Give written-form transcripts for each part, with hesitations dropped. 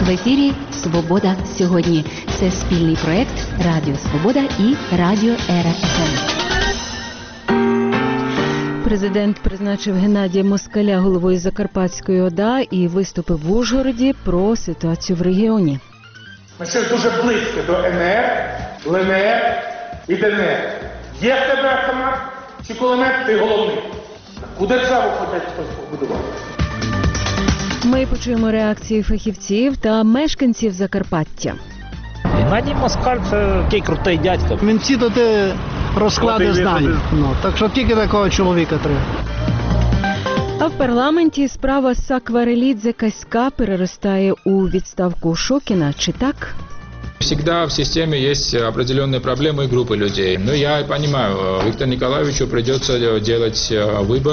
В ефірі «Свобода сьогодні». Це спільний проект Радіо Свобода і Радіо Ера ФМ. Президент призначив Геннадія Москаля головою Закарпатської ОДА і виступив в Ужгороді про ситуацію в регіоні. Ми ще дуже близько до НР, ЛНР і ДНР. Є в тебе автомат чи кулемет, ти головний. Куди державу хочуть хтось побудувати? Ми почуємо реакції фахівців та мешканців Закарпаття. Геннадій Москаль – це такий крутий дядько. Він ці до те розклади знає. Так що тільки такого чоловіка треба. А в парламенті справа Сакварелідзе-Каська переростає у відставку Шокіна. Чи так? Всегда в системе есть определенные проблемы и группы людей. Но я понимаю, Виктору Николаевичу придется делать выбор.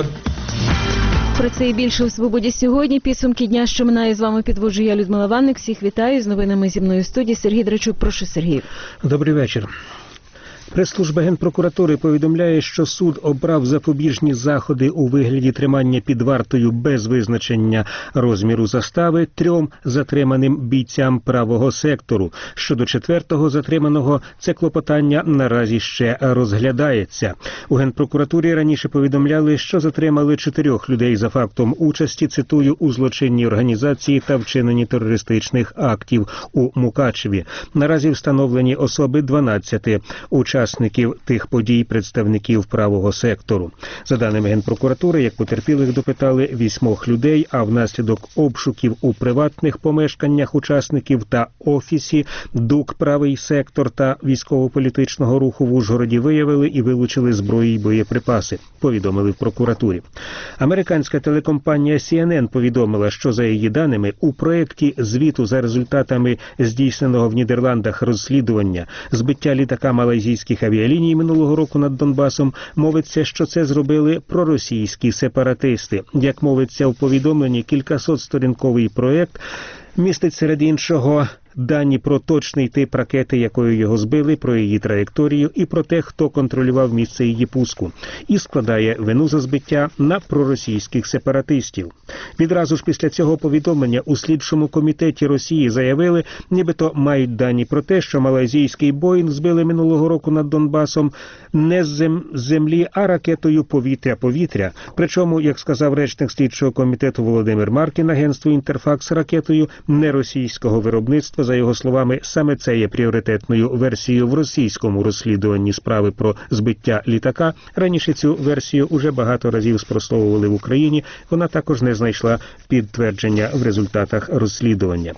Про це і більше у «Свободі сьогодні». Підсумки дня, що минає, з вами підводжу я, Людмила Ванник. Всіх вітаю. З новинами зі мною в студії Сергій Драчук. Прошу, Сергій. Добрий вечір. Прес-служба Генпрокуратури повідомляє, що суд обрав запобіжні заходи у вигляді тримання під вартою без визначення розміру застави 3 затриманим бійцям правого сектору. Щодо 4-го затриманого, це клопотання наразі ще розглядається. У Генпрокуратурі раніше повідомляли, що затримали 4 людей за фактом участі, цитую, у злочинній організації та вчиненні терористичних актів у Мукачеві. Наразі встановлені особи 12 учасників тих подій представників правого сектору. За даними Генпрокуратури, як потерпілих допитали 8 людей, а внаслідок обшуків у приватних помешканнях учасників та офісі ДУК «Правий сектор» та військово-політичного руху в Ужгороді виявили і вилучили зброї й боєприпаси, повідомили в прокуратурі. Американська телекомпанія CNN повідомила, що за її даними у проєкті звіту за результатами здійсненого в Нідерландах розслідування збиття літака малайзійських авіаліній минулого року над Донбасом мовиться, що це зробили проросійські сепаратисти. Як мовиться в повідомленні, кількасотсторінковий проєкт містить серед іншого дані про точний тип ракети, якою його збили, про її траєкторію і про те, хто контролював місце її пуску. І складає вину за збиття на проросійських сепаратистів. Відразу ж після цього повідомлення у слідчому комітеті Росії заявили, нібито мають дані про те, що малайзійський Боїнг збили минулого року над Донбасом не з землі, а ракетою повітря-повітря. Причому, як сказав речник слідчого комітету Володимир Маркін агентству «Інтерфакс», ракетою не російського виробництва. За його словами, саме це є пріоритетною версією в російському розслідуванні справи про збиття літака. Раніше цю версію уже багато разів спростовували в Україні. Вона також не знайшла підтвердження в результатах розслідування.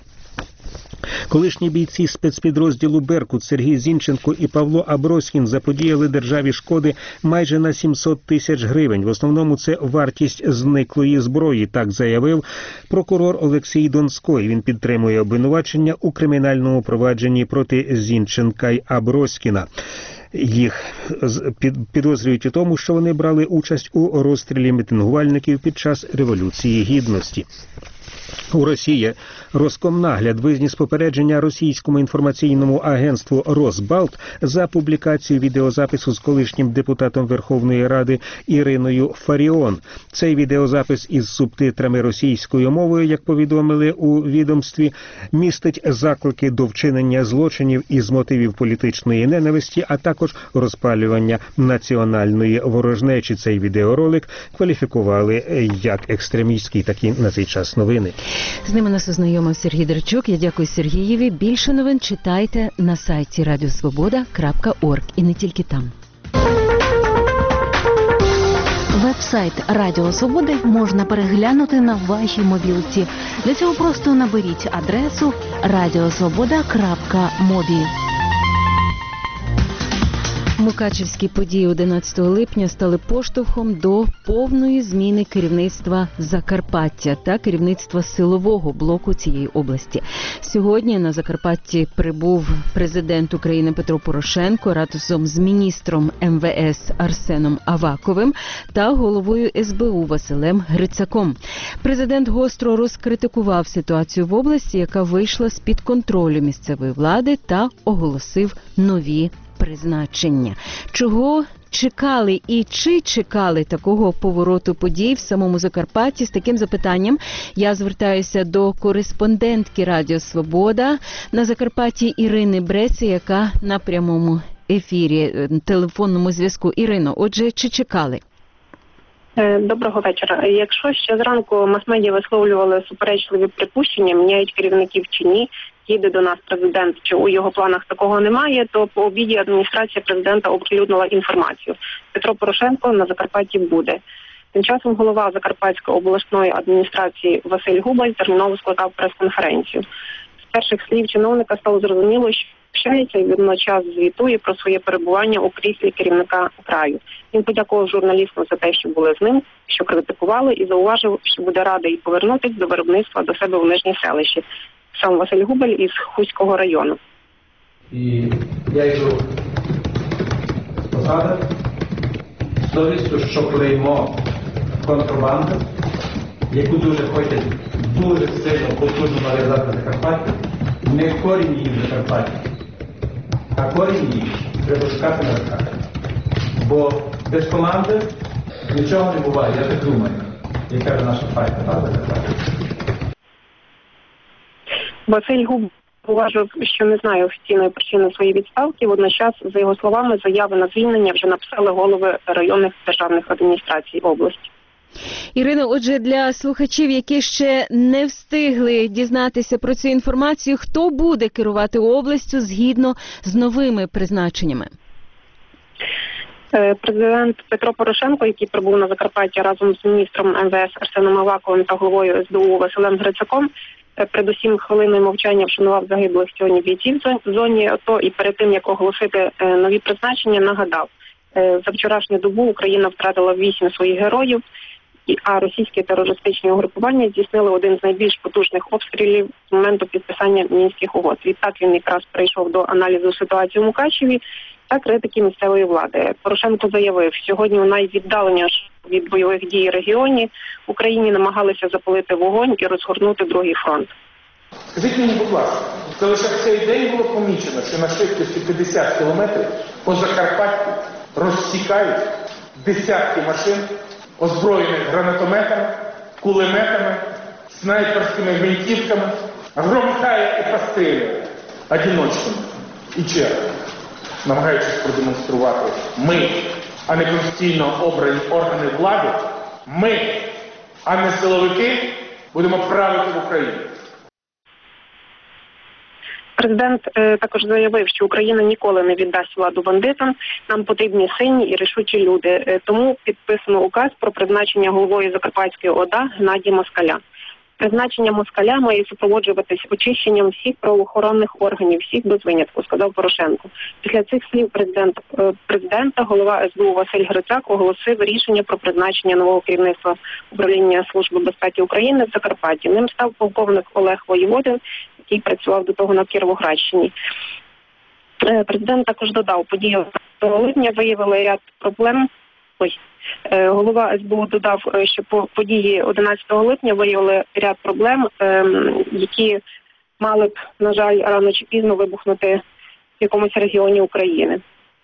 Колишні бійці спецпідрозділу «Беркут» Сергій Зінченко і Павло Аброськін заподіяли державі шкоди майже на 700 тисяч гривень. В основному це вартість зниклої зброї, так заявив прокурор Олексій Донской. Він підтримує обвинувачення у кримінальному провадженні проти Зінченка й Аброськіна. Їх підозрюють у тому, що вони брали участь у розстрілі мітингувальників під час Революції Гідності. У Росії Роскомнагляд виніс попередження російському інформаційному агентству «Росбалт» за публікацію відеозапису з колишнім депутатом Верховної Ради Іриною Фаріон. Цей відеозапис із субтитрами російською мовою, як повідомили у відомстві, містить заклики до вчинення злочинів із мотивів політичної ненависті, а також розпалювання національної ворожнечі. Цей відеоролик кваліфікували як екстремістський, такі на цей час новини. З ними нас ознайомив Сергій Драчук. Я дякую Сергієві. Більше новин читайте на сайті radiosvoboda.org. І не тільки там. Веб-сайт Радіо Свободи можна переглянути на вашій мобілці. Для цього просто наберіть адресу radiosvoboda.mobi. Мукачевські події 11 липня стали поштовхом до повної зміни керівництва Закарпаття та керівництва силового блоку цієї області. Сьогодні на Закарпатті прибув президент України Петро Порошенко разом з міністром МВС Арсеном Аваковим та головою СБУ Василем Грицаком. Президент гостро розкритикував ситуацію в області, яка вийшла з-під контролю місцевої влади, та оголосив нові призначення. Чого чекали і чи чекали такого повороту подій в самому Закарпатті? З таким запитанням я звертаюся до кореспондентки Радіо Свобода на Закарпатті Ірини Бреці, яка на прямому ефірі, телефонному зв'язку. Ірино, отже, чи чекали? Доброго вечора. Якщо ще зранку мас-медіа висловлювали суперечливі припущення, міняють керівників чи ні, їде до нас президент, чи у його планах такого немає, то по обіді адміністрація президента оприлюднила інформацію. Петро Порошенко на Закарпатті буде. Тим часом голова Закарпатської обласної адміністрації Василь Губаль терміново скликав прес-конференцію. З перших слів чиновника стало зрозуміло, що общається і водночас звітує про своє перебування у кріслі керівника краю. Він подякував журналістам за те, що були з ним, що критикували, і зауважив, що буде радий повернутися до виробництва до себе в Нижнє Селище. Сам Василь Губаль із Хуського району. І я йду з посади з совістю, що клеймо контрабанди, яку дуже хочуть дуже сильно, потужно нав'язати Закарпаття, не корінь її в Закарпатті, а корінь її треба шукати на Закарпатті. Бо без команди нічого не буває, я так думаю, яка ж наша файта, так, Закарпаття. Василь Губаль уважив, що не знає офіційної причини своєї відставки. Водночас, за його словами, заяви на звільнення вже написали голови районних державних адміністрацій області. Ірино, отже, для слухачів, які ще не встигли дізнатися про цю інформацію, хто буде керувати областю згідно з новими призначеннями? Президент Петро Порошенко, який прибув на Закарпаття разом з міністром МВС Арсеном Аваковим та головою СБУ Василем Грицаком, передусім хвилиною мовчання вшанував загиблих сьогодні бійців в зоні АТО і перед тим, як оголосити нові призначення, нагадав, за вчорашню добу Україна втратила 8 своїх героїв, а російські терористичні угрупування здійснили один з найбільш потужних обстрілів з моменту підписання Мінських угод. Відтак він якраз прийшов до аналізу ситуації в Мукачеві та критики місцевої влади. Порошенко заявив, сьогодні у найвіддаленішому від бойових дій регіоні Україні намагалися запалити вогонь і розгорнути другий фронт. Скажіть мені, будь ласка, це лише в цей день було помічено, що на швидкості 50 кілометрів по Закарпаттю розсікають десятки машин, озброєних гранатометами, кулеметами, снайперськими гвинтівками, громихає і пострілює одиночками і чергами, намагаючись продемонструвати ми, а не конституційно обрані органи влади, ми, а не силовики, будемо правити в Україні. Президент також заявив, що Україна ніколи не віддасть владу бандитам, нам потрібні сильні і рішучі люди. Тому підписано указ про призначення головою Закарпатської ОДА Геннадія Москаля. Призначення Москаля має супроводжуватись очищенням всіх правоохоронних органів, всіх без винятку, сказав Порошенко. Після цих слів президента голова СБУ Василь Грицак оголосив рішення про призначення нового керівництва управління Служби безпеки України в Закарпатті. Ним став полковник Олег Воєводин, який працював до того на Кіровоградщині. Президент також додав, події 11 липня виявили ряд проблем. Голова СБУ додав, що події 11 липня виявили ряд проблем, які мали б, на жаль, рано чи пізно вибухнути в якомусь регіоні України.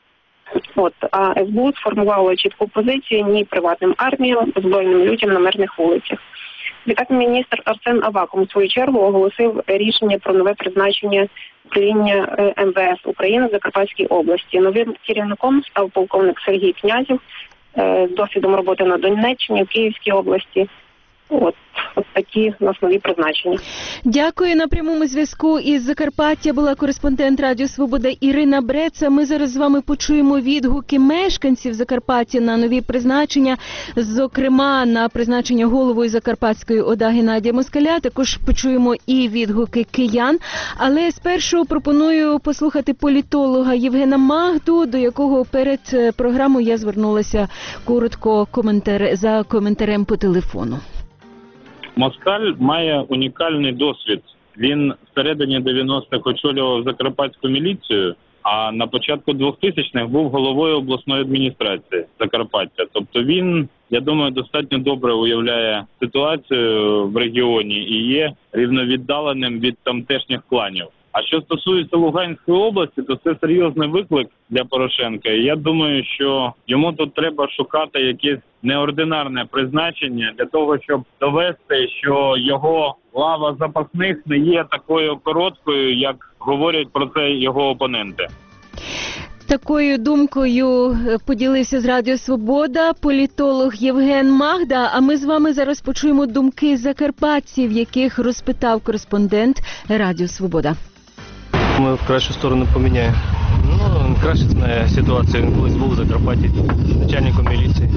А СБУ сформувало чітку позицію ні приватним арміям, озброєним людям на мирних вулицях. Відтак міністр Арсен Аваков у свою чергу оголосив рішення про нове призначення управління МВС України в Закарпатській області. Новим керівником став полковник Сергій Князів з досвідом роботи на Донеччині, в Київській області. От такі у нас нові призначення. Дякую. На прямому зв'язку із Закарпаття була кореспондент Радіо Свобода Ірина Бреца. Ми зараз з вами почуємо відгуки мешканців Закарпаття на нові призначення, зокрема на призначення головою Закарпатської ОДА Геннадія Москаля. Також почуємо і відгуки киян. Але спершу пропоную послухати політолога Євгена Магду, до якого перед програмою я звернулася коротко за коментарем по телефону. Москаль має унікальний досвід. Він всередині 90-х очолював Закарпатську міліцію, а на початку 2000-х був головою обласної адміністрації Закарпаття. Тобто він, я думаю, достатньо добре уявляє ситуацію в регіоні і є рівновіддаленим від тамтешніх кланів. А що стосується Луганської області, то це серйозний виклик для Порошенка. І я думаю, що йому тут треба шукати якесь неординарне призначення для того, щоб довести, що його лава запасних не є такою короткою, як говорять про це його опоненти. Такою думкою поділився з Радіо Свобода політолог Євген Магда. А ми з вами зараз почуємо думки закарпатців, яких розпитав кореспондент Радіо Свобода. Ми в кращу сторону поміняємо. Ну, він краще знає ситуацію. Він колись був в Закарпатті начальником міліції.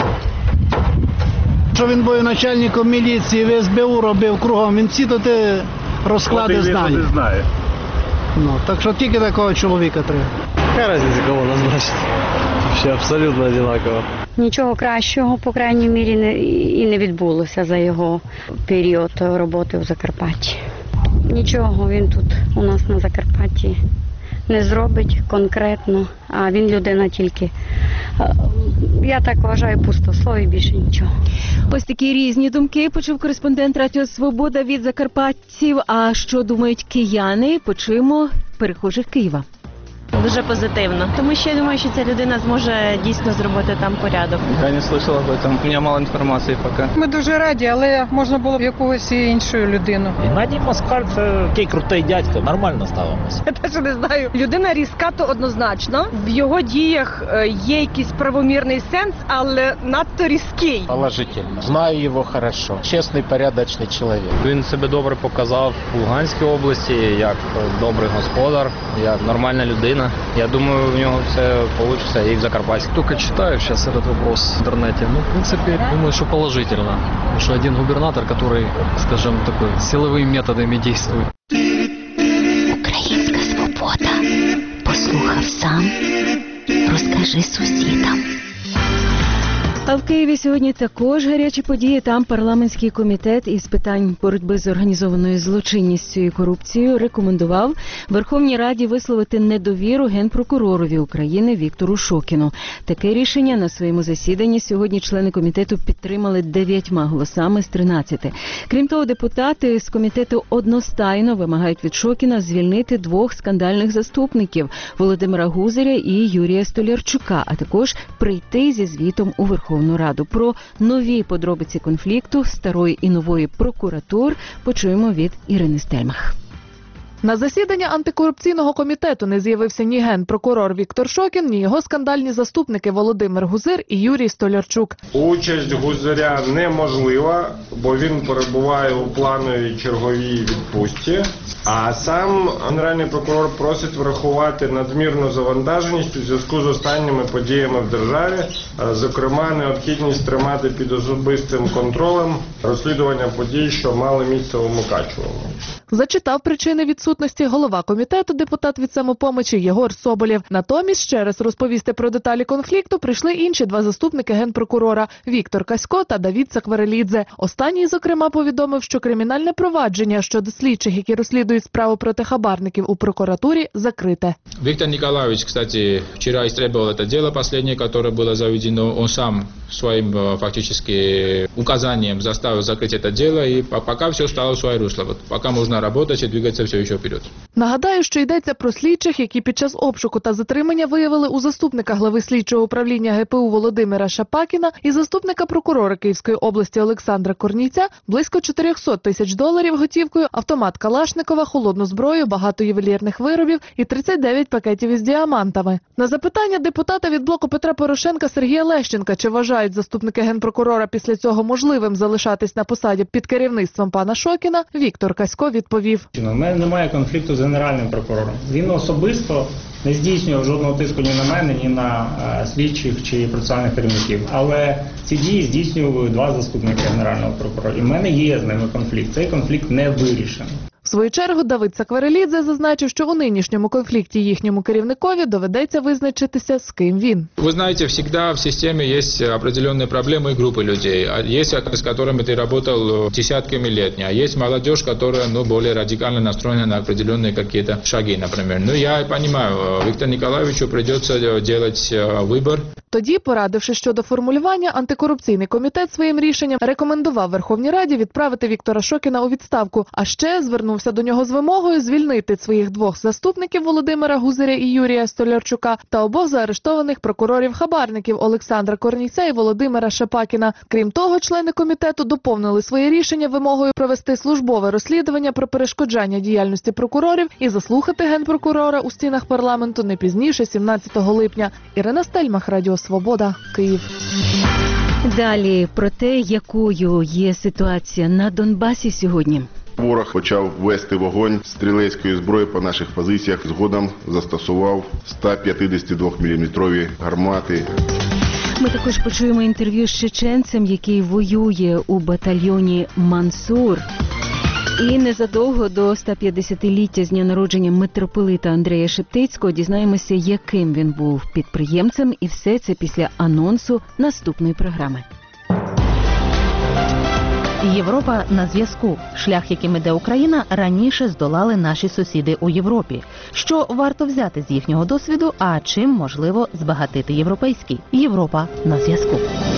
Що він був начальником міліції, в СБУ робив кругом, він всі тут розклади знає. Ну, так що тільки такого чоловіка треба. Яка різниця, кого назначити? Все абсолютно однаково. Нічого кращого, по крайній мірі, і не відбулося за його період роботи в Закарпатті. Нічого він тут у нас на Закарпатті не зробить конкретно, а він людина тільки, я так вважаю, пустослові, більше нічого. Ось такі різні думки почув кореспондент Радіо Свобода від закарпатців. А що думають кияни, почуємо перехожих Києва. Дуже позитивно, тому що я думаю, що ця людина зможе дійсно зробити там порядок. Я не слышал об этом, у мене мало інформації поки. Ми дуже раді, але можна було б якогось іншою людину. Геннадій Москаль – це такий крутий дядько, нормально ставимося. Я теж не знаю. Людина різка, то однозначно. В його діях є якийсь правомірний сенс, але надто різкий. Положительно. Знаю його хорошо. Чесний, порядочний чоловік. Він себе добре показав в Луганській області, як добрий господар, як нормальна людина. Я думаю, у него все получится и в Закарпатье. Только читаю сейчас этот вопрос в интернете. Ну, в принципе, думаю, что положительно. Потому что один губернатор, который, скажем, такой силовыми методами действует. Українська свобода. Послухав сам, розкажи сусідам. А в Києві сьогодні також гарячі події. Там парламентський комітет із питань боротьби з організованою злочинністю і корупцією рекомендував Верховній Раді висловити недовіру Генпрокуророві України Віктору Шокіну. Таке рішення на своєму засіданні сьогодні члени комітету підтримали 9 голосами з 13. Крім того, депутати з комітету одностайно вимагають від Шокіна звільнити 2 скандальних заступників – Володимира Гузаря і Юрія Столярчука, а також прийти зі звітом у Верховну Раду. Про нові подробиці конфлікту старої і нової прокуратур почуємо від Ірини Стельмах. На засідання антикорупційного комітету не з'явився ні генпрокурор Віктор Шокін, ні його скандальні заступники Володимир Гузир і Юрій Столярчук. Участь Гузаря неможлива, бо він перебуває у плановій черговій відпустці. А сам Генеральний прокурор просить врахувати надмірну завантаженість у зв'язку з останніми подіями в державі, зокрема необхідність тримати під особистим контролем розслідування подій, що мали місце у Мукачевому. Зачитав причини відсутності голова комітету, депутат від «Самопомочі» Єгор Соболєв. Натомість ще раз розповісти про деталі конфлікту прийшли інші 2 заступники генпрокурора – Віктор Касько та Давід Цакварелідзе. Останній, зокрема, повідомив, що кримінальне провадження щодо слідчих, які розслідують справу проти хабарників у прокуратурі, закрите. Виктор Николаевич, кстати, вчера истребовал это дело последнее, которое было заведено. Он сам своим фактически указанием заставил закрыть это дело, и пока все стало в свое русло. Вот пока можно работать и двигаться все еще вперед. Нагадаю, що йдеться про слідчих, які під час обшуку та затримання виявили у заступника глави слідчого управління ГПУ Володимира Шапакіна і заступника прокурора Київської області Олександра Корнійця близько $400 тисяч готівкою, автомат Калашникова, холодну зброю, багато ювелірних виробів і 39 пакетів із діамантами. На запитання депутата від блоку Петра Порошенка Сергія Лещенка, чи вважають заступники генпрокурора після цього можливим залишатись на посаді під керівництвом пана Шокіна, Віктор Касько відповів. У мене немає конфлікту з генеральним прокурором. Він особисто не здійснював жодного тиску ні на мене, ні на слідчих чи процесуальних керівників. Але ці дії здійснювали 2 заступники генерального прокурора. І в мене є з ними конфлікт. Цей конфлікт не вирішений. В свою чергу Давид Цакварелідзе зазначив, що у нинішньому конфлікті їхньому керівникові доведеться визначитися, з ким він. Вы знаете, всегда в системе есть определенные проблемы и группы людей. Есть, с которыми ты работал десятками лет, а есть молодежь, которая более радикально настроена на определенные какие-то шаги, например. Я понимаю, Виктору Николаевичу придется делать выбор. Тоді, порадивши щодо формулювання, антикорупційний комітет своїм рішенням рекомендував Верховній Раді відправити Віктора Шокіна у відставку, а ще звернувся до нього з вимогою звільнити своїх двох заступників Володимира Гузаря і Юрія Столярчука та обох заарештованих прокурорів-хабарників Олександра Корнійця і Володимира Шапакіна. Крім того, члени комітету доповнили своє рішення вимогою провести службове розслідування про перешкоджання діяльності прокурорів і заслухати генпрокурора у стінах парламенту не пізніше 17 липня. Ірина Стельмах, Радіо Свобода, Київ. Далі про те, якою є ситуація на Донбасі сьогодні. Ворог почав вести вогонь стрілецької зброї по наших позиціях. Згодом застосував 152-мм гармати. Ми також почуємо інтерв'ю з чеченцем, який воює у батальйоні «Мансур». І незадовго до 150-ліття з дня народження митрополита Андрея Шептицького дізнаємося, яким він був підприємцем, і все це після анонсу наступної програми. Європа на зв'язку. Шлях, яким іде Україна, раніше здолали наші сусіди у Європі. Що варто взяти з їхнього досвіду, а чим можливо збагатити європейський? Європа на зв'язку.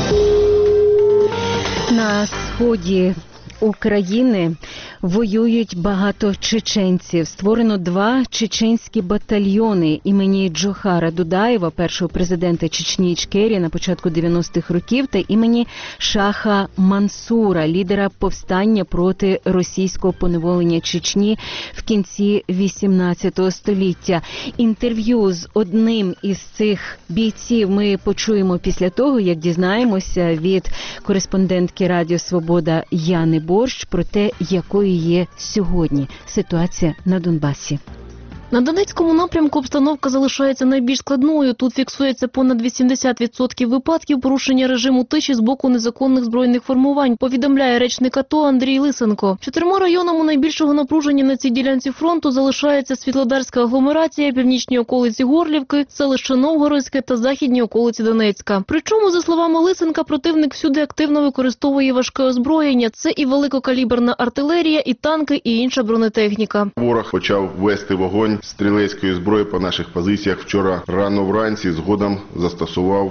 На сході України воюють багато чеченців. Створено 2 чеченські батальйони імені Джохара Дудаєва, першого президента Чечні Ічкерії на початку 90-х років, та імені Шаха Мансура, лідера повстання проти російського поневолення Чечні в кінці 18 століття. Інтерв'ю з одним із цих бійців ми почуємо після того, як дізнаємося від кореспондентки Радіо Свобода Яни Борщ про те, якою є сьогодні ситуація на Донбасі. На Донецькому напрямку обстановка залишається найбільш складною. Тут фіксується понад 80% випадків порушення режиму тиші з боку незаконних збройних формувань, повідомляє речник АТО Андрій Лисенко. 4 районами найбільшого напруження на цій ділянці фронту залишається Світлодарська агломерація, північні околиці Горлівки, селище Новгородське та західні околиці Донецька. Причому, за словами Лисенка, противник всюди активно використовує важке озброєння. Це і великокаліберна артилерія, і танки, і інша бронетехніка. Ворог почав вести вогонь стрілецької зброї по наших позиціях. Вчора рано вранці згодом застосував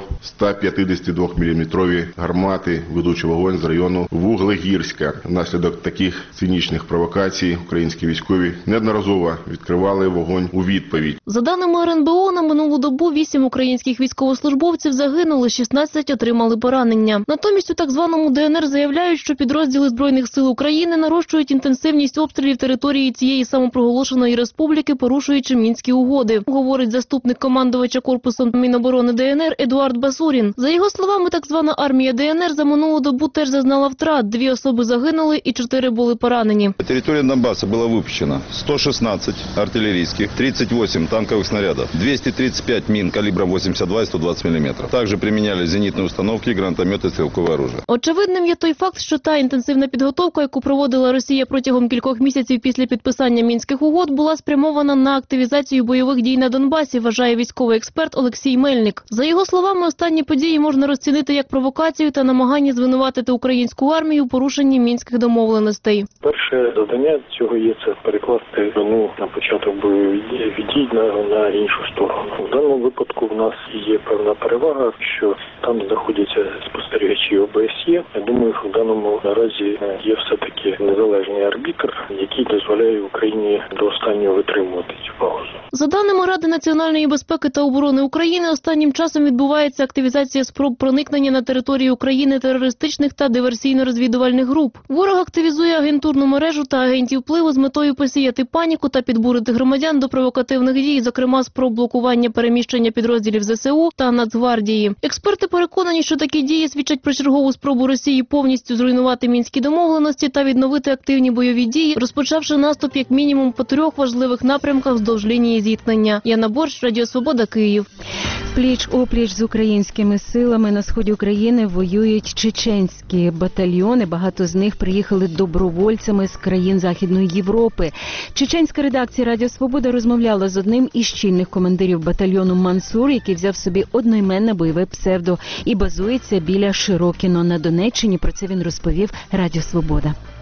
152-мм гармати, ведучи вогонь з району Вуглегірська. Внаслідок таких цинічних провокацій українські військові неодноразово відкривали вогонь у відповідь. За даними РНБО, на минулу добу 8 українських військовослужбовців загинули, 16 отримали поранення. Натомість у так званому ДНР заявляють, що підрозділи Збройних сил України нарощують інтенсивність обстрілів території цієї самопроголошеної республіки, порушуючи Мінські угоди, говорить заступник командувача корпусом Міноборони ДНР Едуард Басурін. За його словами, так звана армія ДНР за минулу добу теж зазнала втрат. 2 особи загинули і 4 були поранені. На території Донбасу було випущено 116 артилерійських, 38 танкових снарядів, 235 мін калібром 82 і 120 мм. Також приміняли зенітні установки, гранатомети, стрілкове оружие. Очевидним є той факт, що та інтенсивна підготовка, яку проводила Росія протягом кількох місяців після підписання Мінських угод, була спрямована на активізацію бойових дій на Донбасі, вважає військовий експерт Олексій Мельник. За його словами, останні події можна розцінити як провокацію та намагання звинуватити українську армію у порушенні мінських домовленостей. Перше завдання цього є це перекласти вину на початок бойових дій на іншу сторону. В даному випадку в нас є певна перевага, що там знаходяться спостерігачі ОБСЄ. Я думаю, що в даному наразі є все-таки незалежний арбітр, який дозволяє Україні до останнього витримувати цю паузу. За даними Ради національної безпеки та оборони України, останнім часом відбувається активізація спроб проникнення на територію України терористичних та диверсійно-розвідувальних груп. Ворог активізує агентурну мережу та агентів впливу з метою посіяти паніку та підбурити громадян до провокативних дій, зокрема спроб блокування переміщення підрозділів ЗСУ та Нацгвардії. Експерти переконані, що такі дії свідчать про чергову спробу Росії повністю зруйнувати мінські домовленості та відновити активні бойові дії, розпочавши наступ як мінімум по 3 важливих напрямках вздовж лінії зіткнення. Яна Борщ, Радіо Свобода, Київ. Пліч-опліч з українськими силами на сході України воюють чеченські батальйони. Багато з них приїхали добровольцями з країн Західної Європи. Чеченська редакція Радіо Свобода розмовляла з одним із чільних командирів батальйону «Мансур», який взяв собі одноіменне бойове псевдо і базується біля Широкіно на Донеччині. Про це він розповів Радіо Свобода.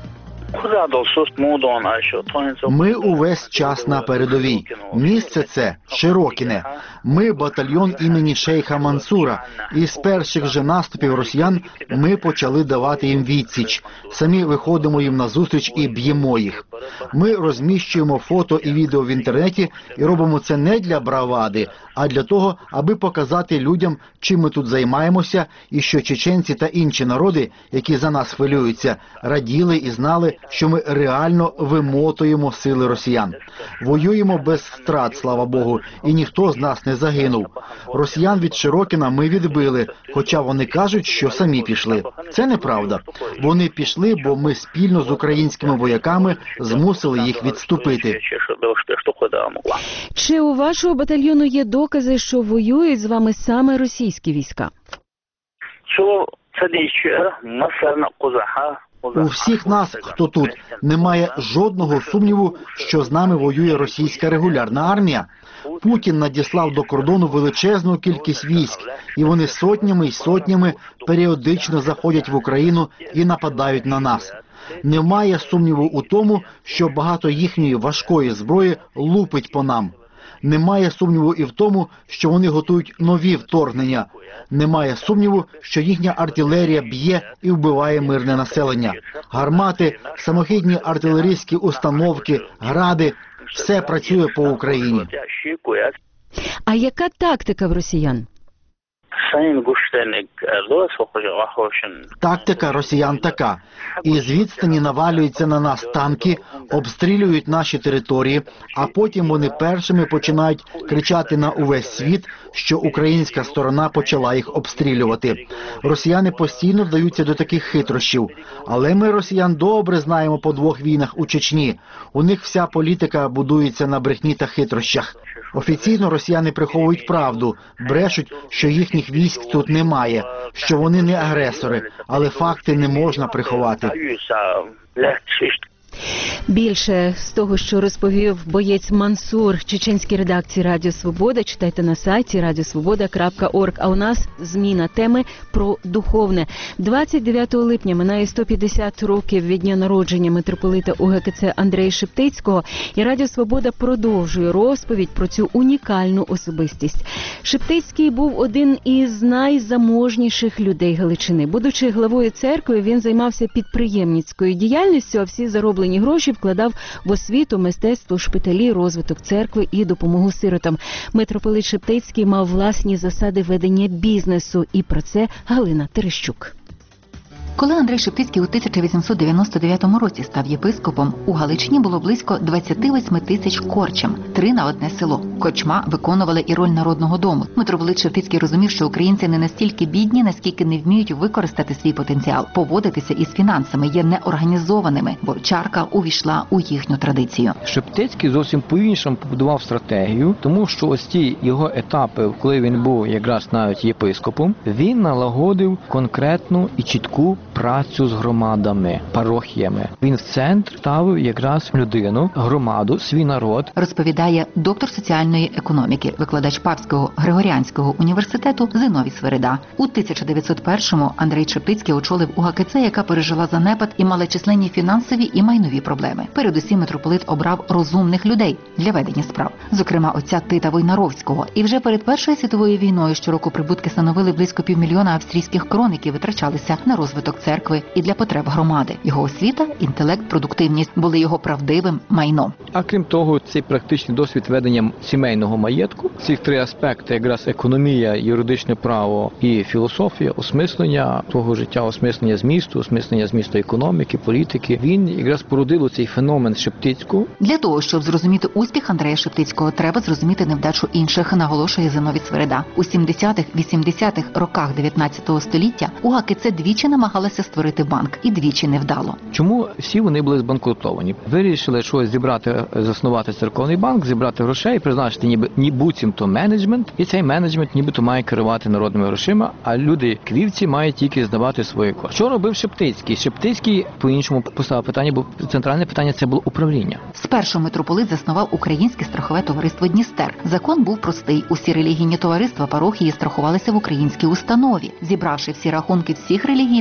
Ми увесь час на передовій. Місце це Широкіне. Ми батальйон імені шейха Мансура. І з перших же наступів росіян ми почали давати їм відсіч. Самі виходимо їм назустріч і б'ємо їх. Ми розміщуємо фото і відео в інтернеті і робимо це не для бравади, а для того, аби показати людям, чим ми тут займаємося і що чеченці та інші народи, які за нас хвилюються, раділи і знали, що ми реально вимотуємо сили росіян. Воюємо без втрат, слава Богу, і ніхто з нас не загинув. Росіян від Широкіна ми відбили, хоча вони кажуть, що самі пішли. Це неправда. Вони пішли, бо ми спільно з українськими вояками змусили їх відступити. Чи у вашого батальйону є докази, що воюють з вами саме російські війська? У всіх нас, хто тут, немає жодного сумніву, що з нами воює російська регулярна армія. Путін надіслав до кордону величезну кількість військ, і вони сотнями й сотнями періодично заходять в Україну і нападають на нас. Немає сумніву у тому, що багато їхньої важкої зброї лупить по нам. Немає сумніву і в тому, що вони готують нові вторгнення. Немає сумніву, що їхня артилерія б'є і вбиває мирне населення. Гармати, самохідні артилерійські установки, гради – все працює по Україні. А яка тактика в росіян? Тактика росіян така. Із відстані навалюються на нас танки, обстрілюють наші території, а потім вони першими починають кричати на увесь світ, що українська сторона почала їх обстрілювати. Росіяни постійно вдаються до таких хитрощів. Але ми росіян добре знаємо по двох війнах у Чечні. У них вся політика будується на брехні та хитрощах. Офіційно росіяни приховують правду, брешуть, що їхніх військ тут немає, що вони не агресори, але факти не можна приховати. Більше з того, що розповів боєць Мансур чеченській редакції Радіо Свобода, читайте на сайті radiosvoboda.org. А у нас зміна теми про духовне. 29 липня минає 150 років від дня народження митрополита УГКЦ Андрея Шептицького, і Радіо Свобода продовжує розповідь про цю унікальну особистість. Шептицький був один із найзаможніших людей Галичини. Будучи главою церкви, він займався підприємницькою діяльністю, а всі зароблені гроші вкладав в освіту, мистецтво, шпиталі, розвиток церкви і допомогу сиротам. Митрополит Шептицький мав власні засади ведення бізнесу, і про це Галина Терещук. Коли Андрей Шептицький у 1899 році став єпископом, у Галичині було близько 28 тисяч корчем, 3 на одне село. Корчма виконували і роль народного дому. Митрополит Шептицький розумів, що українці не настільки бідні, наскільки не вміють використати свій потенціал, поводитися із фінансами, є неорганізованими, бо чарка увійшла у їхню традицію. Шептицький зовсім по-іншому побудував стратегію, тому що ось ці його етапи, коли він був якраз навіть єпископом, він налагодив конкретну і чітку працю з громадами, парохіями. Він в центр ставив якраз людину, громаду, свій народ. Розповідає доктор соціальної економіки, викладач Павського Григоріанського університету Зиновій Свирида. У 1901-му Андрей Шептицький очолив УГКЦ, яка пережила занепад і мала численні фінансові і майнові проблеми. Передусім митрополит обрав розумних людей для ведення справ, зокрема отця Тита Войнаровського. І вже перед Першою світовою війною щороку прибутки становили близько 500 000 австрійських крон, які витрачалися на розвиток церкви і для потреб громади. Його освіта, інтелект, продуктивність були його правдивим майном. А крім того, цей практичний досвід ведення сімейного маєтку, ці 3 аспекти, якраз економія, юридичне право і філософія, осмислення того життя, осмислення змісту економіки, політики, він якраз породив цей феномен Шептицького. Для того, щоб зрозуміти успіх Андрея Шептицького, треба зрозуміти невдачу інших, наголошує Зиновій Свирида. У 70-х-80-х роках 19 століття УГКЦ двічі намагалася створити банк, і двічі невдало. Чому всі вони були збанкрутовані? Вирішили щось зібрати, заснувати церковний банк, зібрати грошей, призначити буцімто менеджмент, і цей менеджмент нібито має керувати народними грошима, а люди-квівці мають тільки здавати свої кошти. Що робив Шептицький? Шептицький по-іншому поставив питання, бо центральне питання – це було управління. Спершу митрополит заснував Українське страхове товариство «Дністер». Закон був простий. Усі релігійні товариства парохії страхувалися в українській установі. Зібравши всі рахунки всіх релігійних товариств,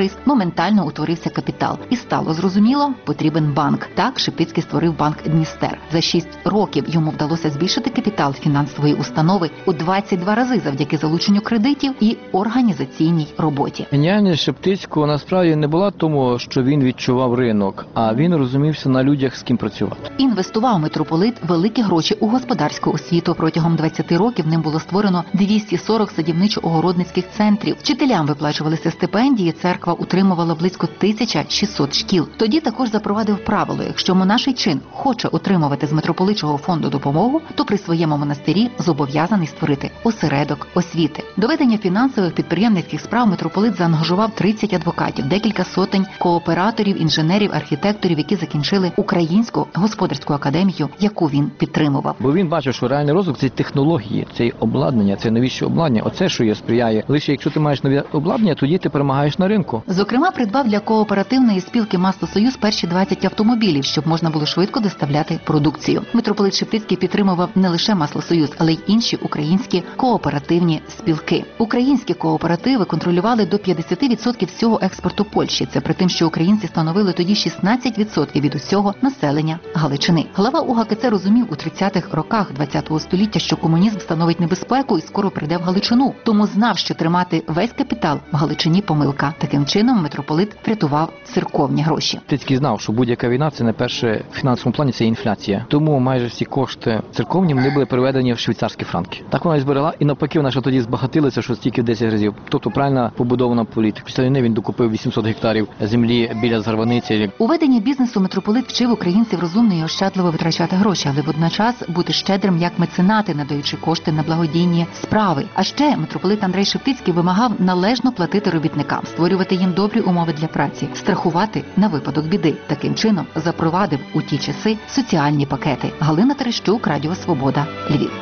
товариств, моментально утворився капітал. І стало зрозуміло, потрібен банк. Так Шептицький створив банк «Дністер». За 6 років йому вдалося збільшити капітал фінансової установи у 22 рази завдяки залученню кредитів і організаційній роботі. Геніальність Шептицького насправді не була тому, що він відчував ринок, а він розумівся на людях, з ким працювати. Інвестував митрополит великі гроші у господарську освіту. Протягом 20 років ним було створено 240 садівничо-огородницьких центрів. Вчителям виплачувалися стипендії, церква утримувала близько 1600 шкіл. Тоді також запровадив правило: якщо монаший чин хоче отримувати з митрополичого фонду допомогу, то при своєму монастирі зобов'язаний створити осередок освіти. До ведення фінансових підприємницьких справ митрополит заангажував 30 адвокатів, декілька сотень кооператорів, інженерів, архітекторів, які закінчили Українську господарську академію, яку він підтримував. Бо він бачив, що реальний розвиток – це технології, це обладнання, це новіше обладнання. Оце, що є сприяє. Лише якщо ти маєш нове обладнання, тоді ти перемагаєш на ринку. Зокрема, придбав для кооперативної спілки «Маслосоюз» перші 20 автомобілів, щоб можна було швидко доставляти продукцію. Митрополит Шептицький підтримував не лише «Маслосоюз», але й інші українські кооперативні спілки. Українські кооперативи контролювали до 50% всього експорту Польщі. Це при тим, що українці становили тоді 16% від усього населення Галичини. Глава УГКЦ розумів у 30-х роках ХХ століття, що комунізм становить небезпеку і скоро прийде в Галичину. Тому знав, що тримати весь капітал в Галичині – помилка. Таким чином митрополит врятував церковні гроші. Шептицький знав, що будь-яка війна – це найперше в фінансовому плані – це інфляція. Тому майже всі кошти церковні вони були переведені в швейцарські франки. Так вона і зберегла, і навпаки вона ще тоді збагатилася, що стільки в 10 разів. Тобто правильно побудована політика. Після війни він докупив 800 гектарів землі біля Зарваниці. У веденні бізнесу митрополит вчив українців розумно і ощадливо витрачати гроші, але водночас бути щедрим як меценати, надаючи кошти на благодійні справи. А ще митрополит Андрей Шептицький вимагав належно платити робітникам, створювати їм добрі умови для праці, страхувати на випадок біди. Таким чином запровадив у ті часи соціальні пакети. Галина Терещук, Радіо Свобода, Львів.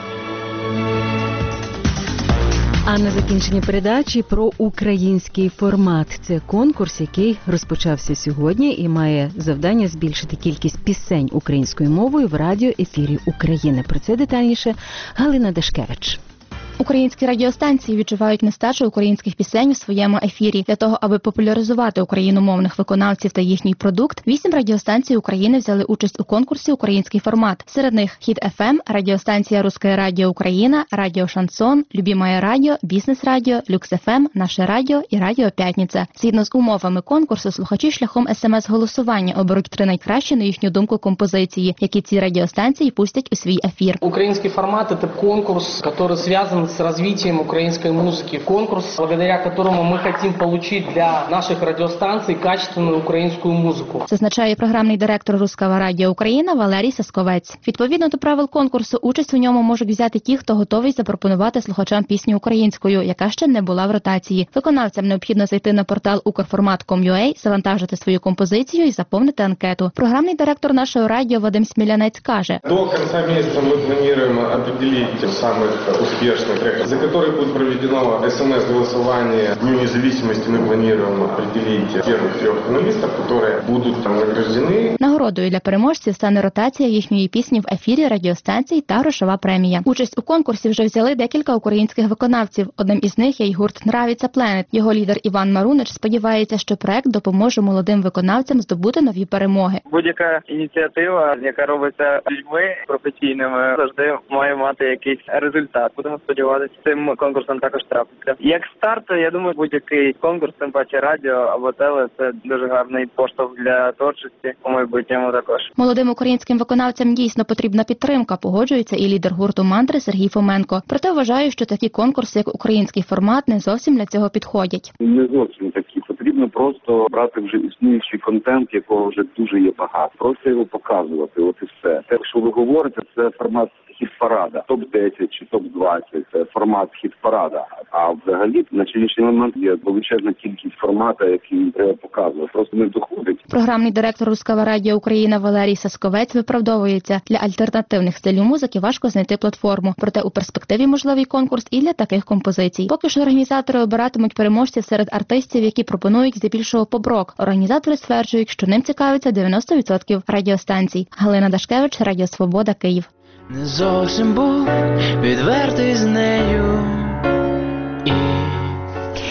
А на закінченні передачі про український формат. Це конкурс, який розпочався сьогодні і має завдання збільшити кількість пісень українською мовою в радіоефірі України. Про це детальніше Галина Дашкевич. Українські радіостанції відчувають нестачу українських пісень у своєму ефірі. Для того, аби популяризувати україномовних виконавців та їхній продукт, 8 радіостанцій України взяли участь у конкурсі «Український формат». Серед них «Хіт ФМ», радіостанція «Русское радіо Україна», «Радіо Шансон», «Любимое радіо», «Бізнес радіо», «Люкс ФМ», «Наше радіо» і «Радіо П'ятниця». Згідно з умовами конкурсу, слухачі шляхом СМС-голосування оберуть 3 найкращі, на їхню думку, композиції, які ці радіостанції пустять у свій ефір. «Український формат» – это конкурс, который связан с развитием украинской музыки. Конкурс, благодаря которому мы хотим получить для наших радиостанций качественную українську музику. Зазначає програмний директор Русского радіо Україна Валерій Сасковець. Відповідно до правил конкурсу, участь у ньому можуть взяти ті, хто готовий запропонувати слухачам пісню українською, яка ще не була в ротації. Виконавцям необхідно зайти на портал ukrformat.com.ua, завантажити свою композицію і заповнити анкету. Програмний директор нашого радіо Вадим Смілянець каже: До кінця місяця ми плануємо определити самих успішних треков, за которые будет проведено СМС-голосование. В Дню независимости мы планируем определить первых 3 финалистов, которые будут там награждены. Нагородою для переможців стане ротація їхньої пісні в ефірі радіостанцій та грошова премія. Участь у конкурсі вже взяли декілька українських виконавців. Одним із них є й гурт «Нравиться Planet». Його лідер Іван Марунич сподівається, що проект допоможе молодим виконавцям здобути нові перемоги. Будь-яка ініціатива, яка робиться людьми професійними, завжди має мати якийсь результат. Будемо сподіватися, цим конкурсом також трапиться. Як старт, я думаю, будь-який конкурс, тим паче радіо або теле, це дуже гарний поштовх для творчості у майбутньому також. Молодим українським виконавцям дійсно потрібна підтримка, погоджується і лідер гурту «Мантри» Сергій Фоменко. Проте вважає, що такі конкурси, як український формат, не зовсім для цього підходять. Не зовсім такі. Потрібно просто брати вже існуючий контент, якого вже дуже є багато. Просто його показувати, от і все. Те, що ви говорите, це формат хіт-парада. Топ-10 чи топ-20 – це формат хіт-парада. А взагалі, на сьогоднішній момент є величезна кількість формату, який треба показувати. Просто не доходить. Програмний директор Русского радіо Україна Валерій Сасковець виправдовується. Для альтернативних стилів музики важко знайти платформу. Проте у перспективі можливий конкурс і для таких композицій. Поки ж організатори обиратимуть переможців серед артистів, які пропонують здебільшого поп-рок. Організатори стверджують, що ним цікавиться 90% радіостанцій. Галина Дашкевич, Радіо Свобода, Київ. Не зовсім був відвертий з нею.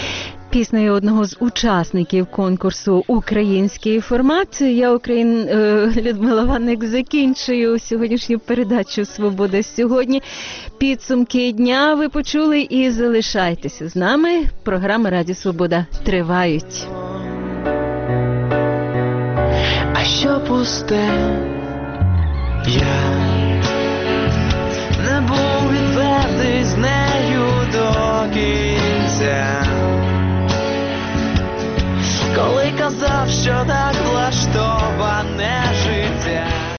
Піснею одного з учасників конкурсу «Український формат» Людмила Ванник закінчую сьогоднішню передачу «Свобода сьогодні». Підсумки дня ви почули і залишайтеся з нами. Програми «Радіо Свобода» тривають. А що пусте, я не був відвертий з нею до кінця. Коли казав, що так влаштоване життя.